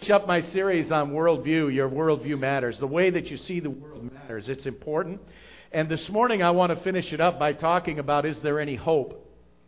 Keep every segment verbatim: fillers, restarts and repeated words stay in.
Up my series on worldview. Your worldview matters. The way that you see the world matters. It's important. And this morning I want to finish it up by talking about, is there any hope?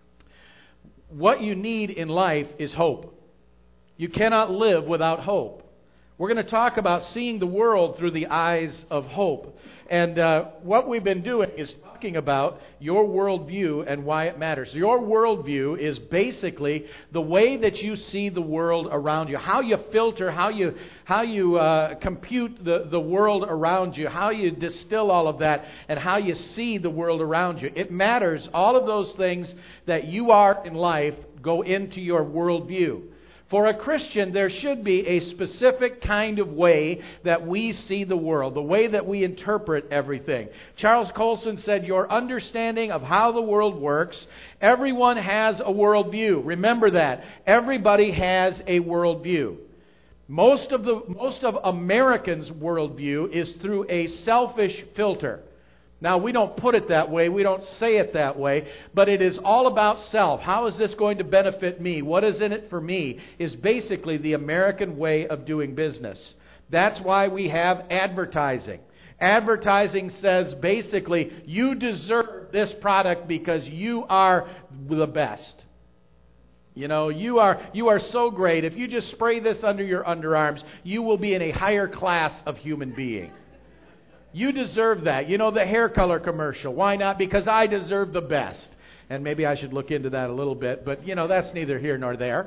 What you need in life is hope. You cannot live without hope. We're going to talk about seeing the world through the eyes of hope. And uh, what we've been doing is talking about your worldview and why it matters. Your worldview is basically the way that you see the world around you, how you filter, how you how you uh, compute the, the world around you, how you distill all of that, and how you see the world around you. It matters. All of those things that you are in life go into your worldview. For a Christian, there should be a specific kind of way that we see the world, the way that we interpret everything. Charles Colson said, your understanding of how the world works, everyone has a worldview. Remember that. Everybody has a worldview. Most of the most of Americans' worldview is through a selfish filter. Now, we don't put it that way, we don't say it that way, but it is all about self. How is this going to benefit me? What is in it for me? Is basically the American way of doing business. That's why we have advertising. Advertising says basically, you deserve this product because you are the best. You know, you are you are so great. If you just spray this under your underarms, you will be in a higher class of human being. You deserve that. You know, the hair color commercial. Why not? Because I deserve the best. And maybe I should look into that a little bit. But, you know, that's neither here nor there.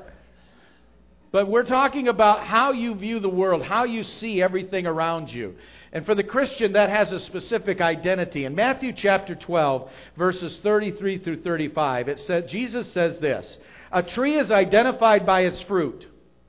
But we're talking about how you view the world, how you see everything around you. And for the Christian, that has a specific identity. In Matthew chapter twelve, verses thirty-three through thirty-five, it says, Jesus says this, a tree is identified by its fruit.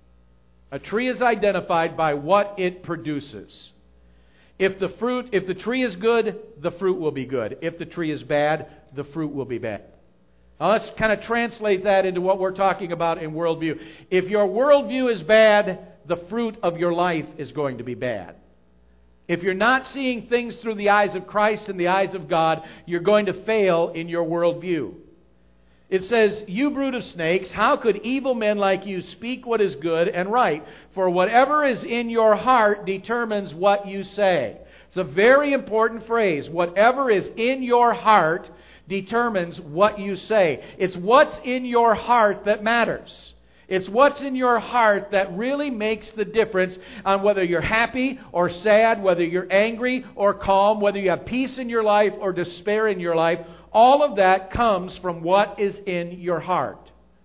A tree is identified by what it produces. If the fruit, if the tree is good, the fruit will be good. If the tree is bad, the fruit will be bad. Now let's kind of translate that into what we're talking about in worldview. If your worldview is bad, the fruit of your life is going to be bad. If you're not seeing things through the eyes of Christ and the eyes of God, you're going to fail in your worldview. It says, you brood of snakes, how could evil men like you speak what is good and right? For whatever is in your heart determines what you say. It's a very important phrase. Whatever is in your heart determines what you say. It's what's in your heart that matters. It's what's in your heart that really makes the difference on whether you're happy or sad, whether you're angry or calm, whether you have peace in your life or despair in your life. All of that comes from what is in your heart.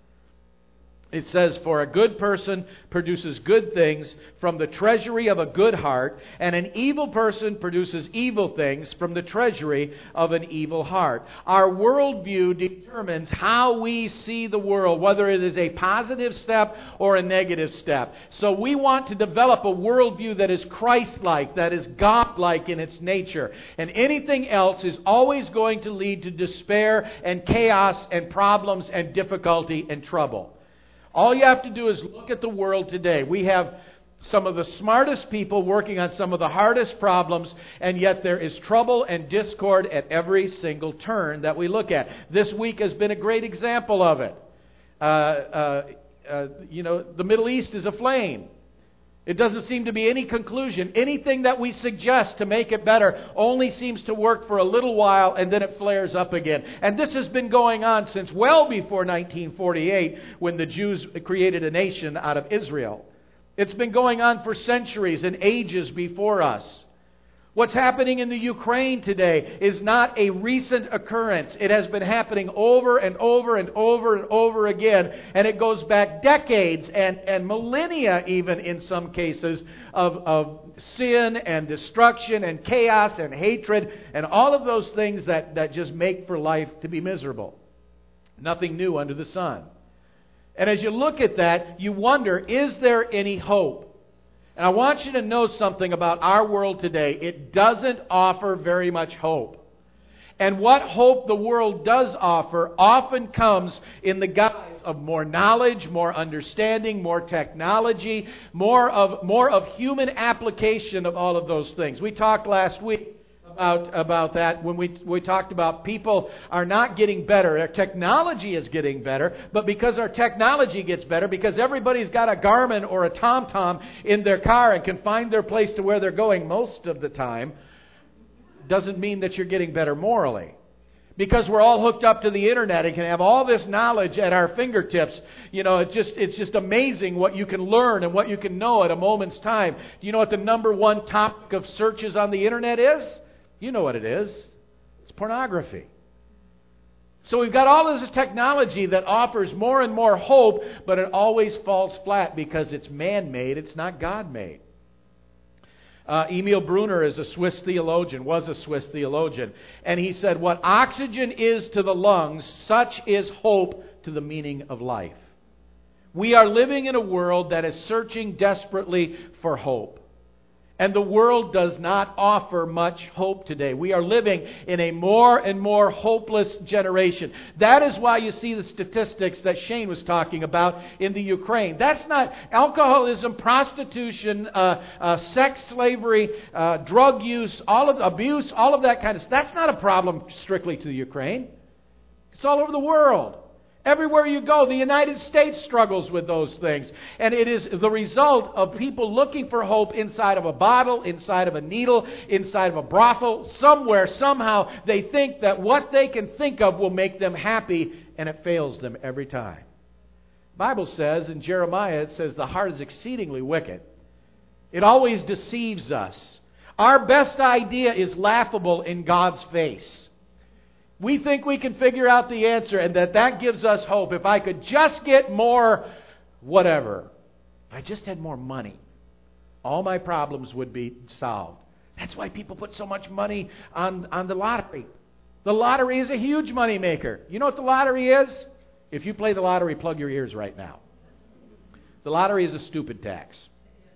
It says, for a good person produces good things from the treasury of a good heart, and an evil person produces evil things from the treasury of an evil heart. Our worldview determines how we see the world, whether it is a positive step or a negative step. So we want to develop a worldview that is Christ-like, that is God-like in its nature. And anything else is always going to lead to despair and chaos and problems and difficulty and trouble. All you have to do is look at the world today. We have some of the smartest people working on some of the hardest problems, and yet there is trouble and discord at every single turn that we look at. This week has been a great example of it. Uh, uh, uh, you know, the Middle East is aflame. It doesn't seem to be any conclusion. Anything that we suggest to make it better only seems to work for a little while and then it flares up again. And this has been going on since well before nineteen forty-eight when the Jews created a nation out of Israel. It's been going on for centuries and ages before us. What's happening in the Ukraine today is not a recent occurrence. It has been happening over and over and over and over again. And it goes back decades and, and millennia even in some cases of, of sin and destruction and chaos and hatred and all of those things that, that just make for life to be miserable. Nothing new under the sun. And as you look at that, you wonder, is there any hope? And I want you to know something about our world today. It doesn't offer very much hope. And what hope the world does offer often comes in the guise of more knowledge, more understanding, more technology, more of, more of human application of all of those things. We talked last week about, about that when we, we talked about people are not getting better. Our technology is getting better, but because our technology gets better, because everybody's got a Garmin or a TomTom in their car and can find their place to where they're going most of the time, doesn't mean that you're getting better morally. Because we're all hooked up to the internet and can have all this knowledge at our fingertips. You know, it's just it's just amazing what you can learn and what you can know at a moment's time. Do you know what the number one topic of searches on the internet is? You know what it is. It's pornography. So we've got all this technology that offers more and more hope, but it always falls flat because it's man-made, it's not God-made. Uh, Emil Brunner is a Swiss theologian, was a Swiss theologian, and he said, what oxygen is to the lungs, such is hope to the meaning of life. We are living in a world that is searching desperately for hope. And the world does not offer much hope today. We are living in a more and more hopeless generation. That is why you see the statistics that Shane was talking about in the Ukraine. That's not alcoholism, prostitution, uh, uh, sex slavery, uh, drug use, all of abuse, all of that kind of stuff. That's not a problem strictly to the Ukraine. It's all over the world. Everywhere you go, the United States struggles with those things. And it is the result of people looking for hope inside of a bottle, inside of a needle, inside of a brothel. Somewhere, somehow, they think that what they can think of will make them happy, and it fails them every time. The Bible says, in Jeremiah, it says, the heart is exceedingly wicked. It always deceives us. Our best idea is laughable in God's face. We think we can figure out the answer and that that gives us hope. If I could just get more whatever, if I just had more money, all my problems would be solved. That's why people put so much money on, on the lottery. The lottery is a huge money maker. You know what the lottery is? If you play the lottery, plug your ears right now. The lottery is a stupid tax.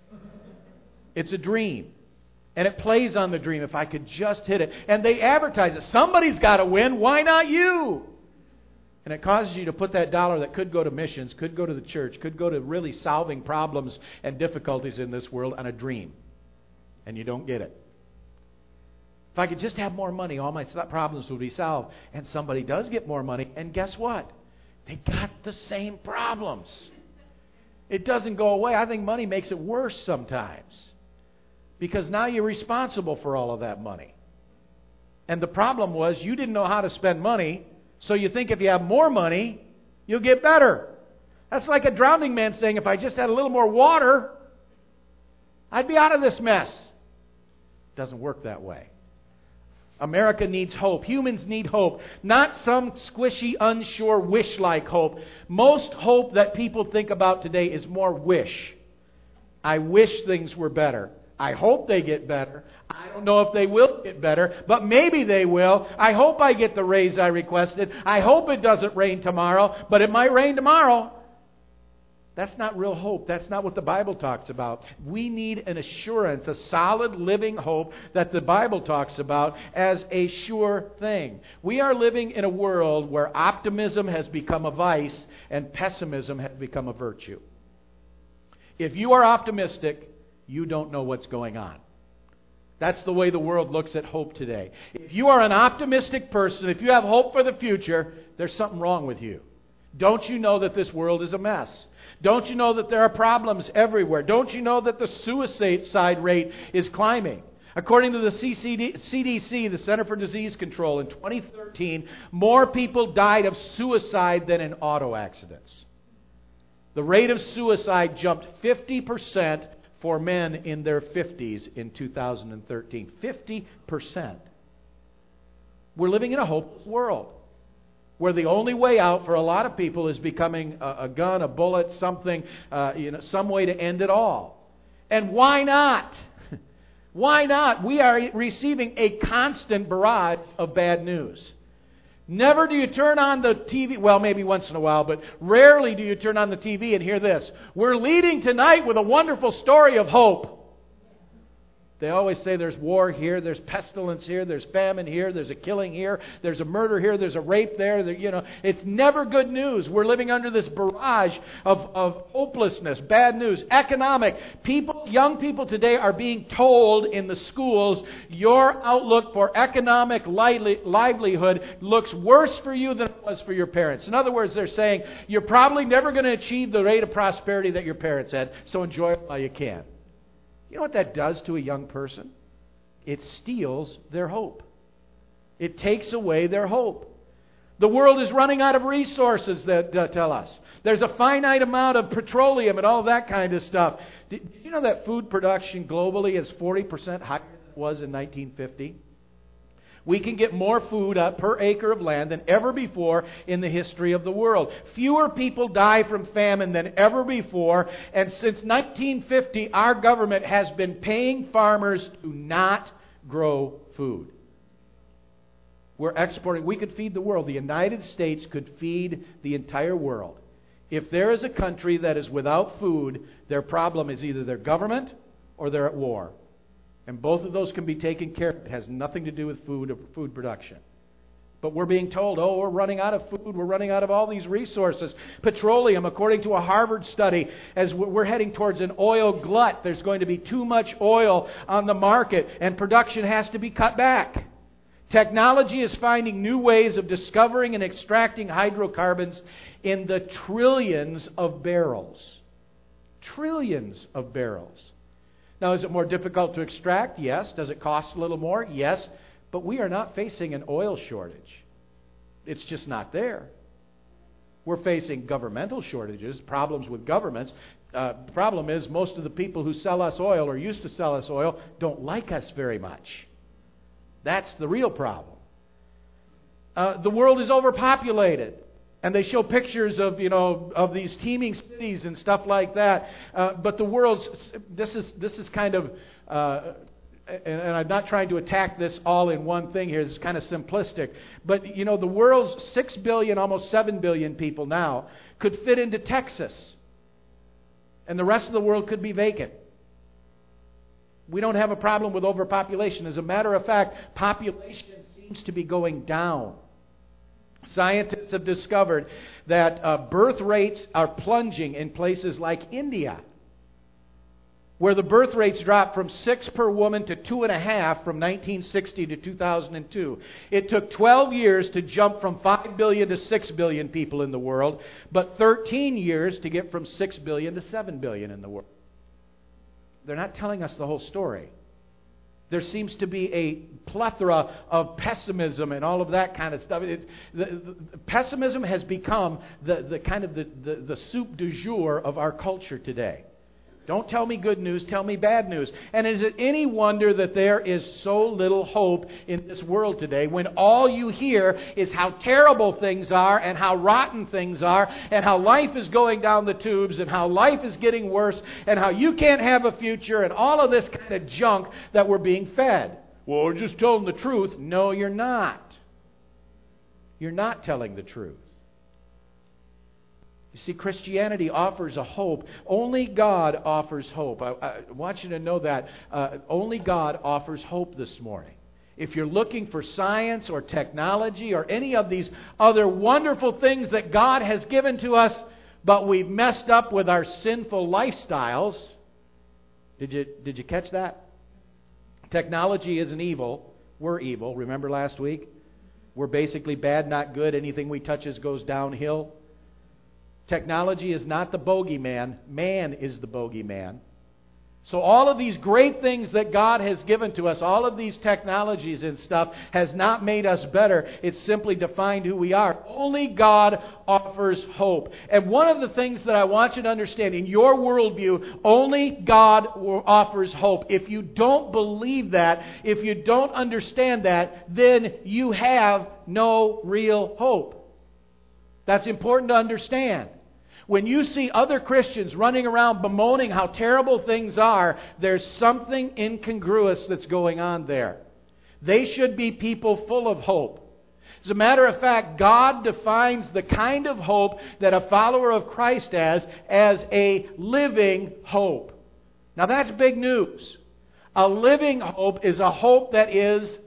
It's a dream. And it plays on the dream, if I could just hit it. And they advertise it. Somebody's got to win. Why not you? And it causes you to put that dollar that could go to missions, could go to the church, could go to really solving problems and difficulties in this world on a dream. And you don't get it. If I could just have more money, all my problems would be solved. And somebody does get more money. And guess what? They got the same problems. It doesn't go away. I think money makes it worse sometimes. Because now you're responsible for all of that money. And the problem was you didn't know how to spend money, so you think if you have more money, you'll get better. That's like a drowning man saying, if I just had a little more water, I'd be out of this mess. It doesn't work that way. America needs hope. Humans need hope. Not some squishy, unsure, wish-like hope. Most hope that people think about today is more wish. I wish things were better. I hope they get better. I don't know if they will get better, but maybe they will. I hope I get the raise I requested. I hope it doesn't rain tomorrow, but it might rain tomorrow. That's not real hope. That's not what the Bible talks about. We need an assurance, a solid living hope that the Bible talks about as a sure thing. We are living in a world where optimism has become a vice and pessimism has become a virtue. If you are optimistic, you don't know what's going on. That's the way the world looks at hope today. If you are an optimistic person, if you have hope for the future, there's something wrong with you. Don't you know that this world is a mess? Don't you know that there are problems everywhere? Don't you know that the suicide rate is climbing? According to the C D C, the Center for Disease Control, in twenty thirteen, more people died of suicide than in auto accidents. The rate of suicide jumped fifty percent for men in their fifties in two thousand thirteen. fifty percent. We're living in a hopeless world where the only way out for a lot of people is becoming a, a gun, a bullet, something, uh, you know, some way to end it all. And why not? Why not? We are receiving a constant barrage of bad news. Never do you turn on the T V, well, maybe once in a while, but rarely do you turn on the T V and hear this. We're leading tonight with a wonderful story of hope. They always say there's war here, there's pestilence here, there's famine here, there's a killing here, there's a murder here, there's a rape there. there you know, it's never good news. We're living under this barrage of, of hopelessness, bad news, economic. People, young people today are being told in the schools, your outlook for economic lively, livelihood looks worse for you than it was for your parents. In other words, they're saying, you're probably never going to achieve the rate of prosperity that your parents had, so enjoy it while you can. You know what that does to a young person? It steals their hope. It takes away their hope. The world is running out of resources, that uh, tell us. There's a finite amount of petroleum and all that kind of stuff. Did, did you know that food production globally is forty percent higher than it was in nineteen fifty? We can get more food uh, per acre of land than ever before in the history of the world. Fewer people die from famine than ever before. And since nineteen fifty, our government has been paying farmers to not grow food. We're exporting. We could feed the world. The United States could feed the entire world. If there is a country that is without food, their problem is either their government or they're at war. And both of those can be taken care of. It has nothing to do with food or food production. But we're being told, oh, we're running out of food. We're running out of all these resources. Petroleum, according to a Harvard study, as we're heading towards an oil glut, there's going to be too much oil on the market, and production has to be cut back. Technology is finding new ways of discovering and extracting hydrocarbons in the trillions of barrels. Trillions of barrels. Now, is it more difficult to extract? Yes. Does it cost a little more? Yes. But we are not facing an oil shortage. It's just not there. We're facing governmental shortages, problems with governments. Uh, the problem is most of the people who sell us oil or used to sell us oil don't like us very much. That's the real problem. Uh, the world is overpopulated. And they show pictures of, you know, of these teeming cities and stuff like that. Uh, but the world's, this is this is kind of, uh, and, and I'm not trying to attack this all in one thing here. It's kind of simplistic. But, you know, the world's six billion, almost seven billion people now could fit into Texas. And the rest of the world could be vacant. We don't have a problem with overpopulation. As a matter of fact, population seems to be going down. Scientists have discovered that uh, birth rates are plunging in places like India, where the birth rates dropped from six per woman to two and a half from nineteen sixty to two thousand two. It took twelve years to jump from five billion to six billion people in the world, but thirteen years to get from six billion to seven billion in the world. They're not telling us the whole story. There seems to be a plethora of pessimism and all of that kind of stuff. It, the, the, pessimism has become the, the kind of the, the, the soup du jour of our culture today. Don't tell me good news, tell me bad news. And is it any wonder that there is so little hope in this world today when all you hear is how terrible things are and how rotten things are and how life is going down the tubes and how life is getting worse and how you can't have a future and all of this kind of junk that we're being fed? Well, we're just telling the truth. No, you're not. You're not telling the truth. You see, Christianity offers a hope. Only God offers hope. I, I want you to know that. Uh, only God offers hope this morning. If you're looking for science or technology or any of these other wonderful things that God has given to us, but we've messed up with our sinful lifestyles. Did you, did you catch that? Technology isn't evil. We're evil. Remember last week? We're basically bad, not good. Anything we touches goes downhill. Technology is not the bogeyman. Man is the bogeyman. So all of these great things that God has given to us, all of these technologies and stuff, has not made us better. It's simply defined who we are. Only God offers hope. And one of the things that I want you to understand, in your worldview, only God offers hope. If you don't believe that, if you don't understand that, then you have no real hope. That's important to understand. When you see other Christians running around bemoaning how terrible things are, there's something incongruous that's going on there. They should be people full of hope. As a matter of fact, God defines the kind of hope that a follower of Christ has as a living hope. Now that's big news. A living hope is a hope that is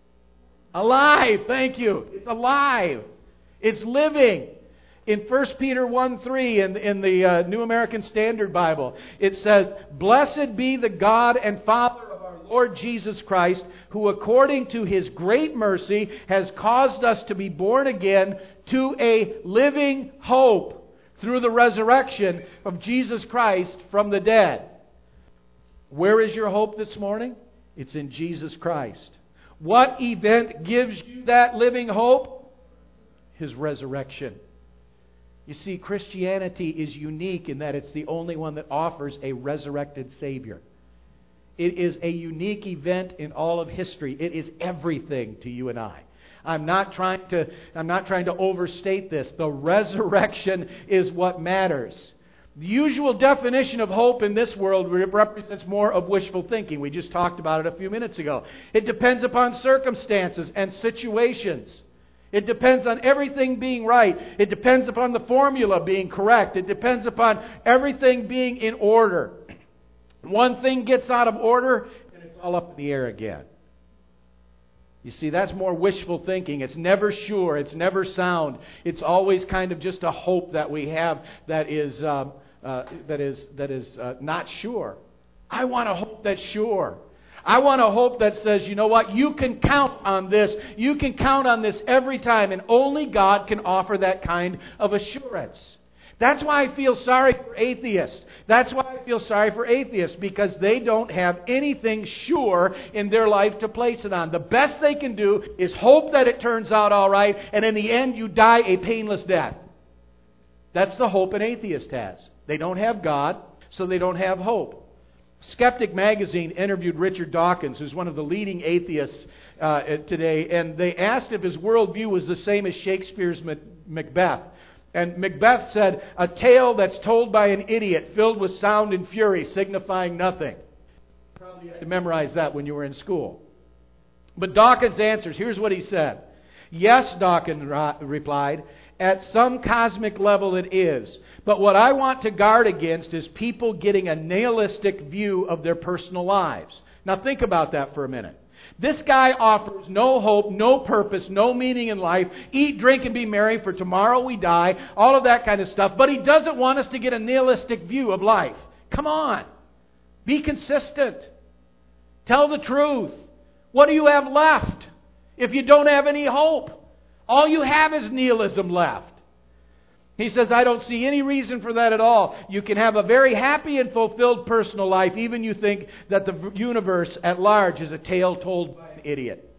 alive. Thank you. It's alive. It's living. In First Peter one three, in, in the uh, New American Standard Bible, it says, "Blessed be the God and Father of our Lord Jesus Christ, who according to His great mercy has caused us to be born again to a living hope through the resurrection of Jesus Christ from the dead." Where is your hope this morning? It's in Jesus Christ. What event gives you that living hope? His resurrection. You see, Christianity is unique in that it's the only one that offers a resurrected Savior. It is a unique event in all of history. It is everything to you and I. I'm not trying to, I'm not trying to overstate this. The resurrection is what matters. The usual definition of hope in this world represents more of wishful thinking. We just talked about it a few minutes ago. It depends upon circumstances and situations. It depends on everything being right. It depends upon the formula being correct. It depends upon everything being in order. One thing gets out of order, and it's all up in the air again. You see, that's more wishful thinking. It's never sure. It's never sound. It's always kind of just a hope that we have that is um, uh, that is that is uh, not sure. I want a hope that's sure. I want a hope that says, you know what, you can count on this. You can count on this every time, and only God can offer that kind of assurance. That's why I feel sorry for atheists. That's why I feel sorry for atheists, because they don't have anything sure in their life to place it on. The best they can do is hope that it turns out all right, and in the end you die a painless death. That's the hope an atheist has. They don't have God, so they don't have hope. Skeptic Magazine interviewed Richard Dawkins, who's one of the leading atheists uh, today, and they asked if his worldview was the same as Shakespeare's Macbeth. And Macbeth said, "A tale that's told by an idiot, filled with sound and fury, signifying nothing." Probably had to memorize that when you were in school. But Dawkins answers. Here's what he said. "Yes," Dawkins replied, "at some cosmic level it is. But what I want to guard against is people getting a nihilistic view of their personal lives." Now think about that for a minute. This guy offers no hope, no purpose, no meaning in life. Eat, drink, and be merry, for tomorrow we die. All of that kind of stuff. But he doesn't want us to get a nihilistic view of life. Come on. Be consistent. Tell the truth. What do you have left if you don't have any hope? All you have is nihilism left. He says, I don't see any reason for that at all. You can have a very happy and fulfilled personal life, even you think that the universe at large is a tale told by an idiot.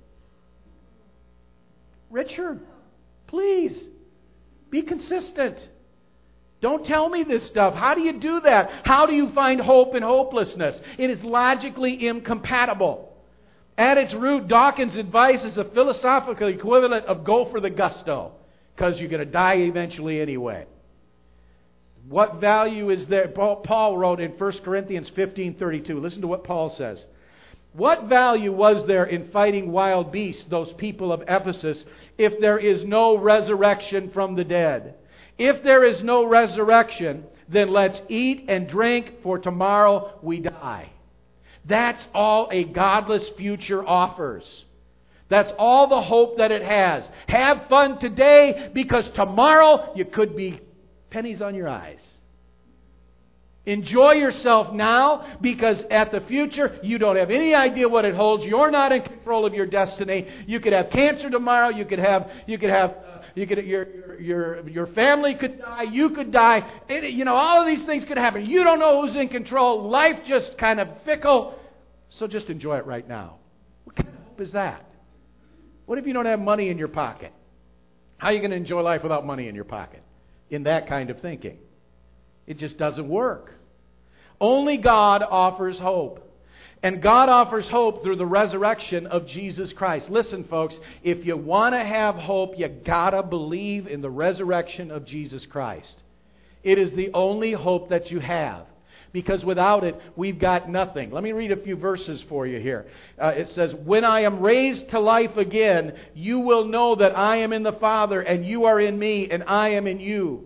Richard, please, be consistent. Don't tell me this stuff. How do you do that? How do you find hope in hopelessness? It is logically incompatible. At its root, Dawkins' advice is a philosophical equivalent of go for the gusto, because you're going to die eventually anyway. What value is there? Paul wrote in First Corinthians fifteen thirty-two. Listen to what Paul says. What value was there in fighting wild beasts, those people of Ephesus, if there is no resurrection from the dead? If there is no resurrection, then let's eat and drink, for tomorrow we die. That's all a godless future offers. That's all the hope that it has. Have fun today, because tomorrow you could be pennies on your eyes. Enjoy yourself now, because at the future you don't have any idea what it holds. You're not in control of your destiny. You could have cancer tomorrow. You could have you could have uh, you could your your your your family could die. You could die. It, you know, all of these things could happen. You don't know who's in control. Life just kind of fickle. So just enjoy it right now. What kind of hope is that? What if you don't have money in your pocket? How are you going to enjoy life without money in your pocket? In that kind of thinking. It just doesn't work. Only God offers hope. And God offers hope through the resurrection of Jesus Christ. Listen, folks, if you want to have hope, you got to believe in the resurrection of Jesus Christ. It is the only hope that you have. Because without it, we've got nothing. Let me read a few verses for you here. Uh, it says, when I am raised to life again, you will know that I am in the Father, and you are in me, and I am in you.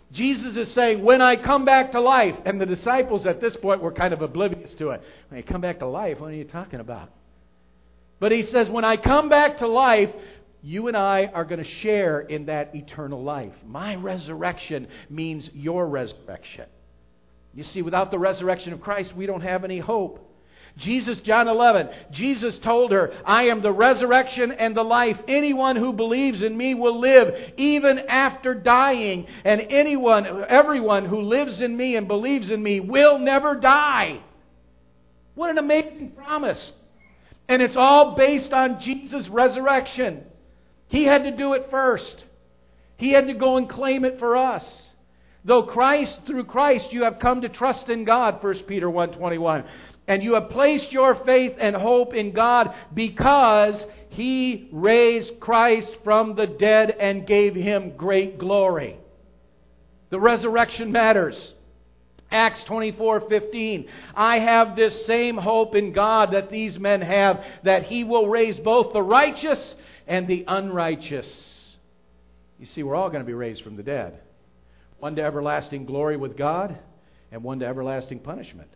Jesus is saying, when I come back to life, and the disciples at this point were kind of oblivious to it. When you come back to life, what are you talking about? But He says, when I come back to life, you and I are going to share in that eternal life. My resurrection means your resurrection. You see, without the resurrection of Christ, we don't have any hope. Jesus, John eleven, Jesus told her, I am the resurrection and the life. Anyone who believes in me will live even after dying. And anyone, everyone who lives in me and believes in me will never die. What an amazing promise. And it's all based on Jesus' resurrection. He had to do it first. He had to go and claim it for us. Though Christ, through Christ, you have come to trust in God, First Peter one twenty-one. And you have placed your faith and hope in God because He raised Christ from the dead and gave Him great glory. The resurrection matters. Acts twenty-four fifteen. I have this same hope in God that these men have, that He will raise both the righteous and the unrighteous. You see, we're all going to be raised from the dead. One to everlasting glory with God, and one to everlasting punishment.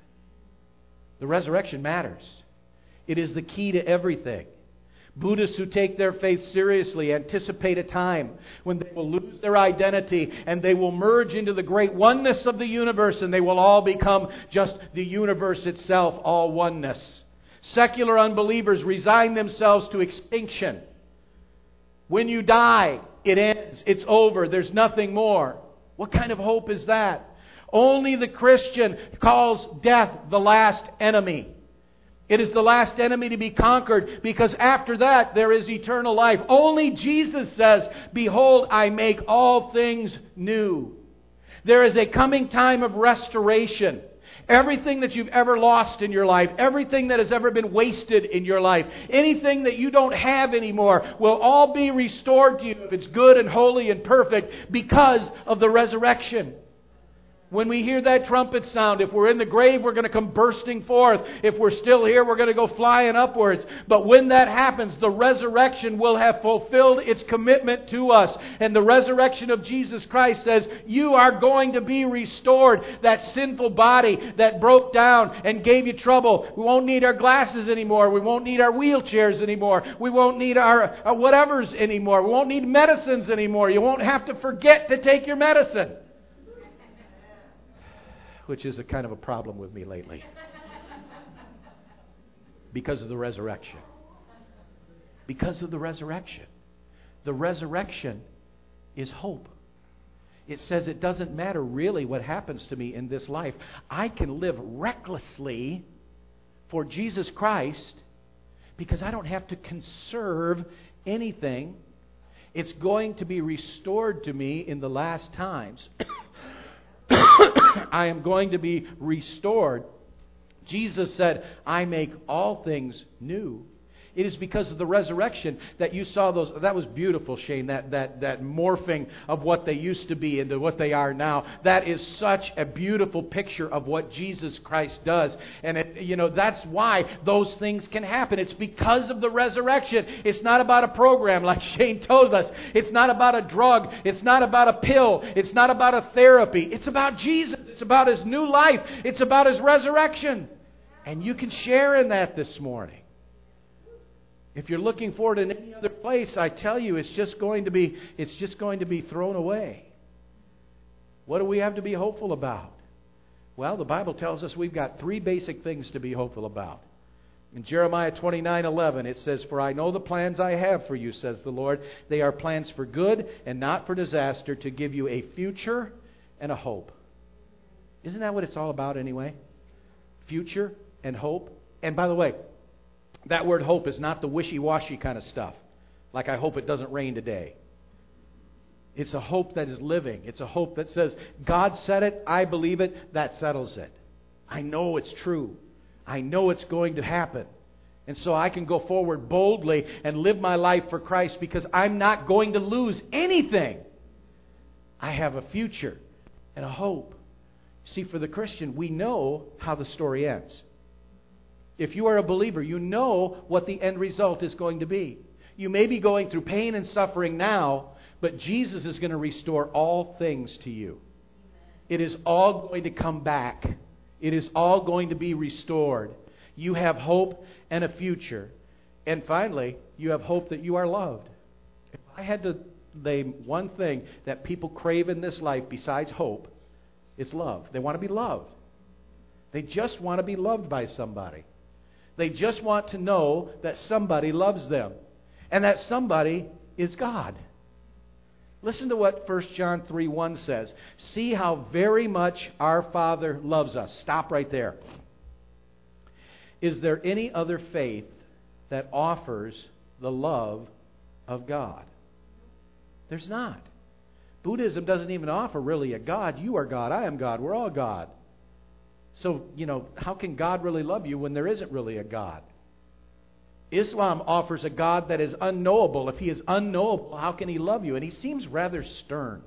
The resurrection matters. It is the key to everything. Buddhists who take their faith seriously anticipate a time when they will lose their identity and they will merge into the great oneness of the universe, and they will all become just the universe itself, all oneness. Secular unbelievers resign themselves to extinction. When you die, it ends. It's over. There's nothing more. What kind of hope is that? Only the Christian calls death the last enemy. It is the last enemy to be conquered, because after that there is eternal life. Only Jesus says, behold, I make all things new. There is a coming time of restoration. Everything that you've ever lost in your life, everything that has ever been wasted in your life, anything that you don't have anymore will all be restored to you if it's good and holy and perfect because of the resurrection. When we hear that trumpet sound, if we're in the grave, we're going to come bursting forth. If we're still here, we're going to go flying upwards. But when that happens, the resurrection will have fulfilled its commitment to us. And the resurrection of Jesus Christ says, you are going to be restored. That sinful body that broke down and gave you trouble. We won't need our glasses anymore. We won't need our wheelchairs anymore. We won't need our, our whatevers anymore. We won't need medicines anymore. You won't have to forget to take your medicine. Which is a kind of a problem with me lately. Because of the resurrection. Because of the resurrection. The resurrection is hope. It says it doesn't matter really what happens to me in this life. I can live recklessly for Jesus Christ because I don't have to conserve anything. It's going to be restored to me in the last times. I am going to be restored. Jesus said, I make all things new. It is because of the resurrection that you saw those. That was beautiful, Shane, that, that, that morphing of what they used to be into what they are now. That is such a beautiful picture of what Jesus Christ does. And, it, you know, that's why those things can happen. It's because of the resurrection. It's not about a program like Shane told us. It's not about a drug. It's not about a pill. It's not about a therapy. It's about Jesus. It's about His new life. It's about His resurrection. And you can share in that this morning. If you're looking for it in any other place, I tell you, it's just going to be, it's just going to be thrown away. What do we have to be hopeful about? Well, the Bible tells us we've got three basic things to be hopeful about. In Jeremiah twenty-nine eleven, it says, for I know the plans I have for you, says the Lord. They are plans for good and not for disaster, to give you a future and a hope. Isn't that what it's all about anyway? Future and hope. And by the way, that word hope is not the wishy-washy kind of stuff. Like, I hope it doesn't rain today. It's a hope that is living. It's a hope that says, God said it, I believe it, that settles it. I know it's true. I know it's going to happen. And so I can go forward boldly and live my life for Christ because I'm not going to lose anything. I have a future and a hope. See, for the Christian, we know how the story ends. If you are a believer, you know what the end result is going to be. You may be going through pain and suffering now, but Jesus is going to restore all things to you. It is all going to come back. It is all going to be restored. You have hope and a future. And finally, you have hope that you are loved. If I had to name one thing that people crave in this life besides hope, it's love. They want to be loved. They just want to be loved by somebody. They just want to know that somebody loves them. And that somebody is God. Listen to what First John three one says. See how very much our Father loves us. Stop right there. Is there any other faith that offers the love of God? There's not. Buddhism doesn't even offer really a God. You are God. I am God. We're all God. So, you know, how can God really love you when there isn't really a God? Islam offers a God that is unknowable. If He is unknowable, how can He love you? And He seems rather stern.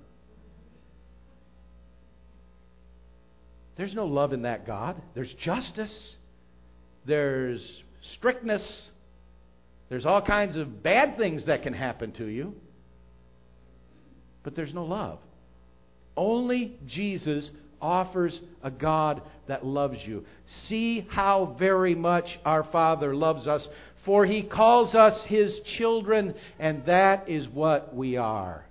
There's no love in that God. There's justice. There's strictness. There's all kinds of bad things that can happen to you. But there's no love. Only Jesus offers a God that loves you. See how very much our Father loves us, for He calls us His children, and that is what we are.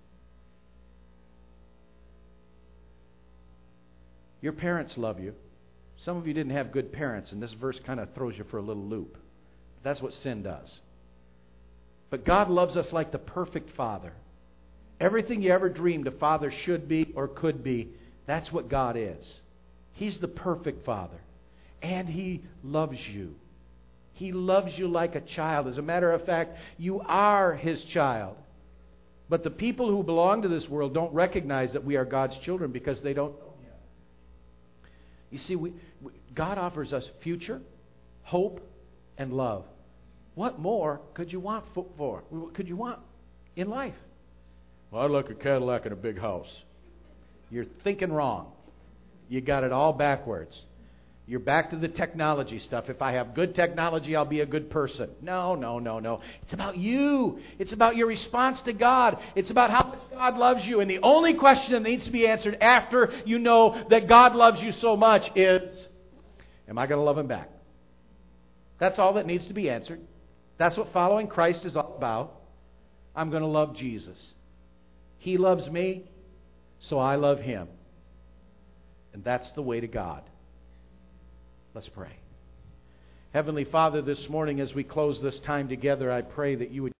Your parents love you. Some of you didn't have good parents, and this verse kind of throws you for a little loop. That's what sin does. But God loves us like the perfect Father. Everything you ever dreamed a father should be or could be, that's what God is. He's the perfect Father. And He loves you. He loves you like a child. As a matter of fact, you are His child. But the people who belong to this world don't recognize that we are God's children because they don't know Him. You see, we, we, God offers us future, hope, and love. What more could you want for? Could you want in life? Well, I'd like a Cadillac and a big house. You're thinking wrong. You got it all backwards. You're back to the technology stuff. If I have good technology, I'll be a good person. No, no, no, no. It's about you. It's about your response to God. It's about how much God loves you. And the only question that needs to be answered after you know that God loves you so much is, am I going to love Him back? That's all that needs to be answered. That's what following Christ is all about. I'm going to love Jesus. He loves me, so I love Him. And that's the way to God. Let's pray. Heavenly Father, this morning as we close this time together, I pray that you would